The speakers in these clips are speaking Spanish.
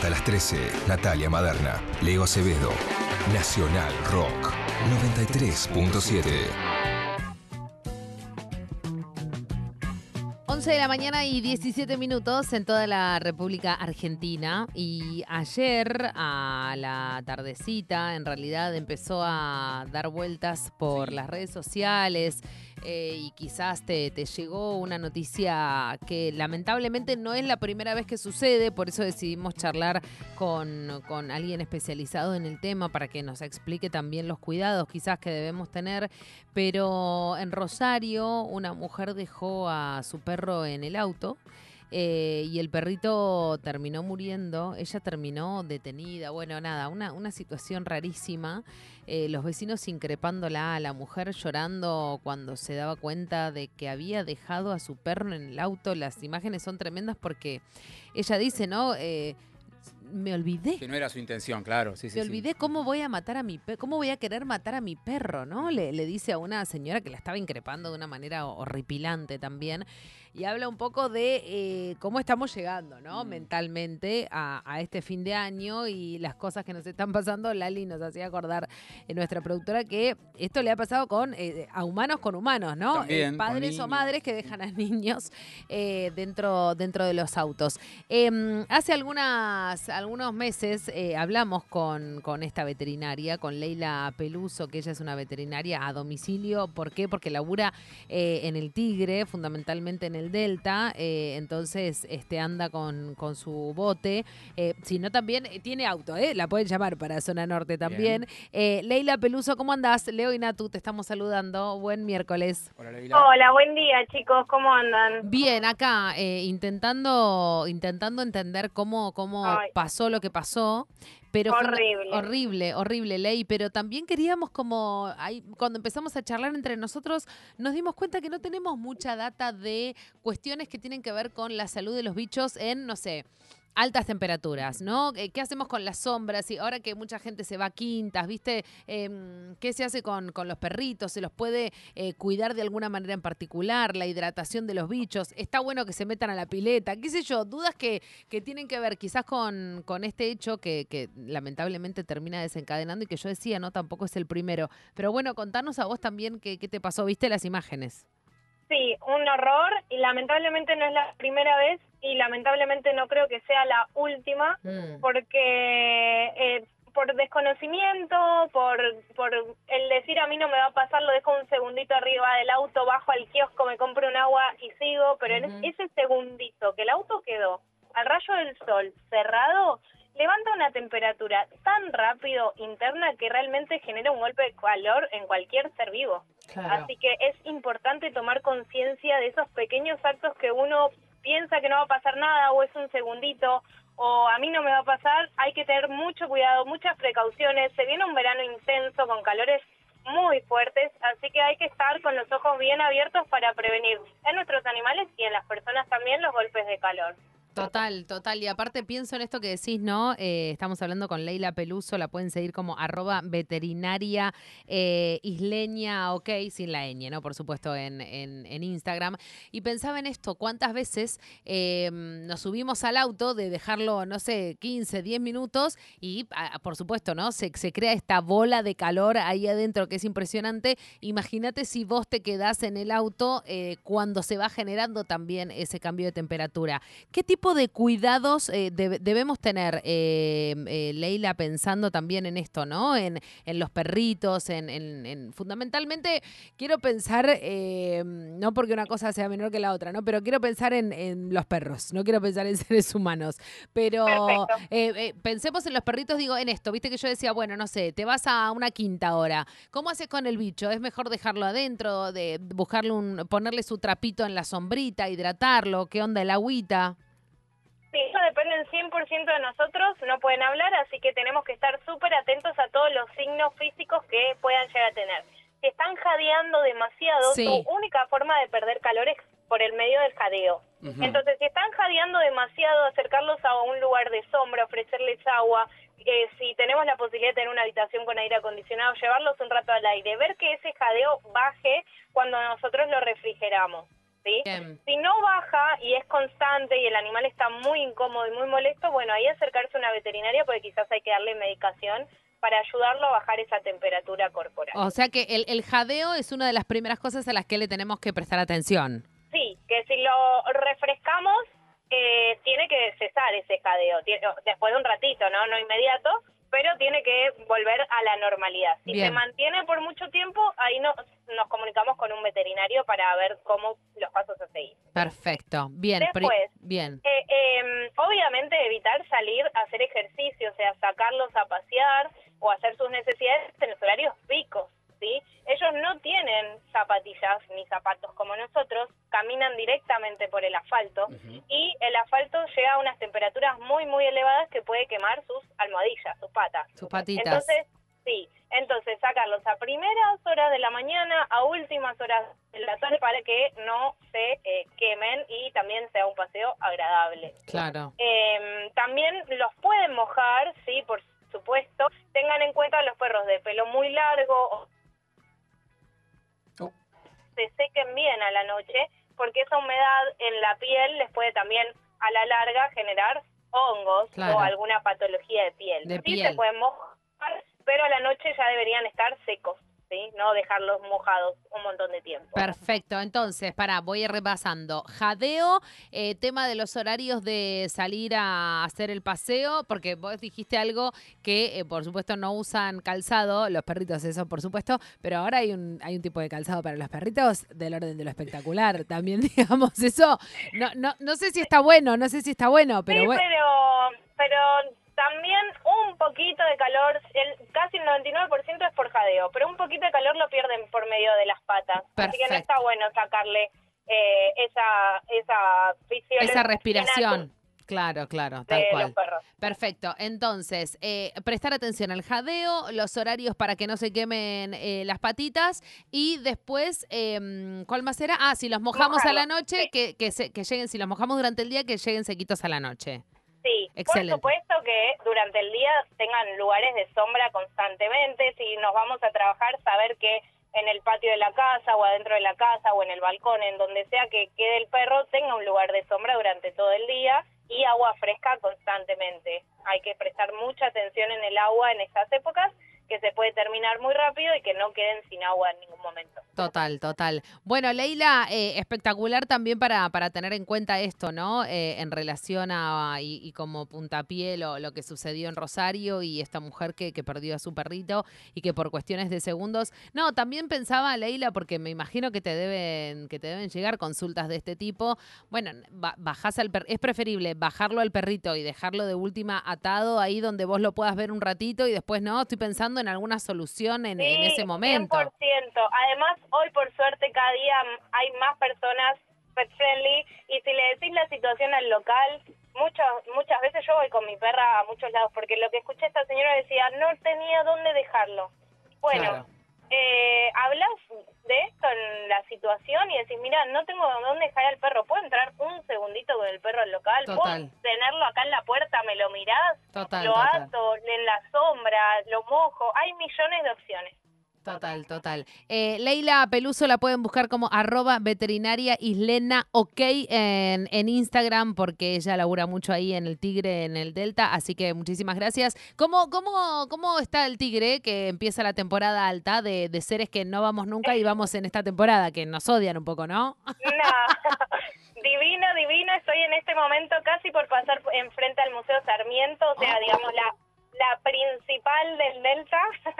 Hasta las 13, Natalia Maderna, Leo Acevedo, Nacional Rock 93.7. 11 de la mañana y 17 minutos en toda la República Argentina. Y ayer a la tardecita, en realidad, empezó a dar vueltas por las redes sociales y quizás te llegó una noticia que lamentablemente no es la primera vez que sucede. Por eso decidimos charlar con alguien especializado en el tema para que nos explique también los cuidados quizás que debemos tener. Pero en Rosario, una mujer dejó a su perro en el auto y el perrito terminó muriendo. Ella terminó detenida. Bueno, nada, una situación rarísima. Los vecinos increpándola a la mujer, llorando cuando se daba cuenta de que había dejado a su perro en el auto. Las imágenes son tremendas porque ella dice, ¿no? Me olvidé. Que no era su intención, claro. Sí, Me olvidé cómo voy a matar a mi perro, cómo voy a querer matar a mi perro, ¿no? Le dice a una señora que la estaba increpando de una manera horripilante también. Y habla un poco de cómo estamos llegando, ¿no? Mentalmente a este fin de año y las cosas que nos están pasando. Lali nos hacía acordar, nuestra productora, que esto le ha pasado a humanos con humanos, ¿no? También, Padres o madres que dejan a niños dentro de los autos. Hace algunos meses hablamos con esta veterinaria, con Leila Peluso, que ella es una veterinaria a domicilio. ¿Por qué? Porque labura en el Tigre, fundamentalmente en el Delta, entonces anda con su bote, sino también tiene auto, la pueden llamar para Zona Norte también. Leila Peluso, ¿cómo andás? Leo y Natu, te estamos saludando. Buen miércoles. Hola, Leila. Hola, buen día, chicos. ¿Cómo andan? Bien, acá intentando entender cómo pasó lo que pasó, pero horrible, Ley, pero también queríamos cuando empezamos a charlar entre nosotros, nos dimos cuenta que no tenemos mucha data de cuestiones que tienen que ver con la salud de los bichos en, no sé, altas temperaturas, ¿no? ¿Qué hacemos con las sombras? Y ahora que mucha gente se va a quintas, ¿viste? ¿Qué se hace con los perritos? ¿Se los puede cuidar de alguna manera en particular? La hidratación de los bichos. ¿Está bueno que se metan a la pileta? ¿Qué sé yo? Dudas que tienen que ver quizás con este hecho que lamentablemente termina desencadenando y que yo decía, ¿no? Tampoco es el primero. Pero bueno, contanos a vos también qué te pasó. ¿Viste las imágenes? Sí, un horror y lamentablemente no es la primera vez y lamentablemente no creo que sea la última porque por desconocimiento, por el decir a mí no me va a pasar, lo dejo un segundito arriba del auto, bajo al kiosco, me compro un agua y sigo, pero en ese segundito que el auto quedó al rayo del sol cerrado, levanta una temperatura tan rápido interna que realmente genera un golpe de calor en cualquier ser vivo. Claro. Así que es importante tomar conciencia de esos pequeños actos que uno piensa que no va a pasar nada o es un segundito o a mí no me va a pasar. Hay que tener mucho cuidado, muchas precauciones. Se viene un verano intenso con calores muy fuertes, así que hay que estar con los ojos bien abiertos para prevenir en nuestros animales y en las personas también los golpes de calor. Total. Y aparte pienso en esto que decís, ¿no? Estamos hablando con Leila Peluso, la pueden seguir como @veterinaria isleña, ok, sin la ñ, ¿no? Por supuesto, en Instagram. Y pensaba en esto, ¿cuántas veces nos subimos al auto de dejarlo, no sé, 15, 10 minutos y, por supuesto, ¿no? Se crea esta bola de calor ahí adentro que es impresionante. Imagínate si vos te quedás en el auto cuando se va generando también ese cambio de temperatura. ¿Qué tipo de cuidados debemos tener, Leila, pensando también en esto, ¿no? En los perritos, fundamentalmente quiero pensar, no porque una cosa sea menor que la otra, ¿no? Pero quiero pensar en los perros, no quiero pensar en seres humanos. Pero pensemos en los perritos, digo, en esto, viste que yo decía, bueno, no sé, te vas a una quinta ahora, ¿cómo haces con el bicho? ¿Es mejor dejarlo adentro, de ponerle su trapito en la sombrita, hidratarlo? ¿Qué onda el agüita? Sí, eso depende 100% de nosotros, no pueden hablar, así que tenemos que estar súper atentos a todos los signos físicos que puedan llegar a tener. Si están jadeando demasiado, su única forma de perder calor es por el medio del jadeo. Entonces, si están jadeando demasiado, acercarlos a un lugar de sombra, ofrecerles agua, si tenemos la posibilidad de tener una habitación con aire acondicionado, llevarlos un rato al aire, ver que ese jadeo baje cuando nosotros lo refrigeramos. ¿sí? Bien. Si no baja y es constante y el animal está muy incómodo y muy molesto, bueno, ahí acercarse a una veterinaria porque quizás hay que darle medicación para ayudarlo a bajar esa temperatura corporal. O sea que el jadeo es una de las primeras cosas a las que le tenemos que prestar atención. Sí, que si lo refrescamos, tiene que cesar ese jadeo, después de un ratito, no inmediato, pero tiene que volver a la normalidad. Si Bien. se mantiene por mucho tiempo, ahí nos comunicamos con un veterinario para ver cómo los pasos a seguir. Perfecto. Bien. Después, bien. Obviamente evitar salir a hacer ejercicio, o sea, sacarlos a pasear o hacer sus necesidades en los horarios picos, ¿sí? Ellos no tienen zapatillas ni zapatos como nosotros, caminan directamente por el asfalto y el asfalto llega a unas temperaturas muy, muy elevadas que puede quemar sus almohadillas, sus patas. Sus patitas. Entonces sacarlos a primeras horas de la mañana, a últimas horas de la tarde para que no se quemen y también sea un paseo agradable. Claro. También los pueden mojar, sí, por supuesto. Tengan en cuenta los perros de pelo muy largo, se sequen bien a la noche, porque esa humedad en la piel les puede también a la larga generar hongos o alguna patología de piel. Sí, se pueden mojar, pero a la noche ya deberían estar secos, ¿sí? No dejarlos mojados un montón de tiempo. Perfecto. Entonces, voy a ir repasando. Jadeo, tema de los horarios de salir a hacer el paseo, porque vos dijiste algo que, por supuesto, no usan calzado, los perritos, eso por supuesto, pero ahora hay un tipo de calzado para los perritos del orden de lo espectacular. También, digamos, eso, no sé si está bueno, pero sí, bueno. pero también un poquito de calor, casi el 99% es por jadeo, pero un poquito de calor lo pierden por medio de las patas. Perfecto. Así que no está bueno sacarle esa fisiología. Esa respiración. Claro, tal cual. Los perros. Perfecto. Entonces, prestar atención al jadeo, los horarios para que no se quemen las patitas y después, ¿cuál más era? Si los mojamos a la noche, sí. que lleguen, si los mojamos durante el día, que lleguen sequitos a la noche. Sí, excelente. Por supuesto que durante el día tengan lugares de sombra constantemente. Si nos vamos a trabajar, saber que en el patio de la casa o adentro de la casa o en el balcón, en donde sea que quede el perro, tenga un lugar de sombra durante todo el día y agua fresca constantemente. Hay que prestar mucha atención en el agua en estas épocas, que se puede terminar muy rápido y que no queden sin agua en ningún momento. Total. Bueno, Leila, espectacular también para tener en cuenta esto, ¿no? En relación a, y como puntapié lo que sucedió en Rosario y esta mujer que perdió a su perrito y que por cuestiones de segundos... No, también pensaba, Leila, porque me imagino que te deben llegar consultas de este tipo. Bueno, bajás es preferible bajarlo al perrito y dejarlo de última atado ahí donde vos lo puedas ver un ratito y después, ¿no? Estoy pensando en alguna solución en ese momento. 100%. Además, hoy por suerte cada día hay más personas pet friendly y si le decís la situación al local, muchas veces yo voy con mi perra a muchos lados porque lo que escuché esta señora decía, no tenía dónde dejarlo. Bueno, claro. Hablas de esto en la situación y decís, mira, no tengo dónde dejar al perro, ¿puedo entrar un segundito con el perro al local? ¿Puedo tenerlo acá en la puerta? ¿Me lo mirás? Lo ato en la sombra, lo mojo, hay millones de opciones. Total. Leila Peluso la pueden buscar como @veterinaria_islena OK en Instagram porque ella labura mucho ahí en el Tigre, en el Delta, así que muchísimas gracias. ¿Cómo está el Tigre que empieza la temporada alta de seres que no vamos nunca y vamos en esta temporada, que nos odian un poco, ¿no? No, divino, estoy en este momento casi por pasar enfrente al Museo Sarmiento, o sea, digamos la principal del Delta.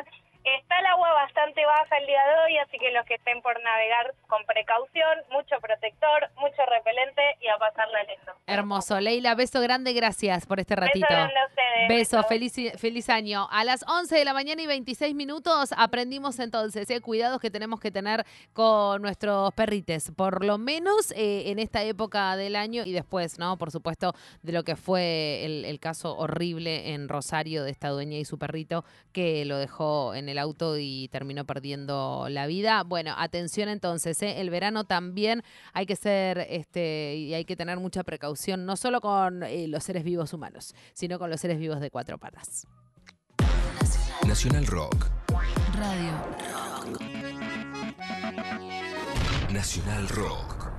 Está el agua bastante baja el día de hoy, así que los que estén por navegar con precaución, mucho protector, mucho repelente y a pasarla lindo. Hermoso. Leila, beso grande, gracias por este ratito. Beso grande a ustedes. Beso, feliz año. A las 11 de la mañana y 26 minutos aprendimos entonces, cuidados que tenemos que tener con nuestros perrites, por lo menos en esta época del año y después, ¿no? Por supuesto, de lo que fue el caso horrible en Rosario de esta dueña y su perrito que lo dejó en el auto y terminó perdiendo la vida. Bueno, atención entonces, el verano también hay que ser y hay que tener mucha precaución, no solo con los seres vivos humanos, sino con los seres vivos de cuatro patas. Nacional Rock. Radio Nacional Rock.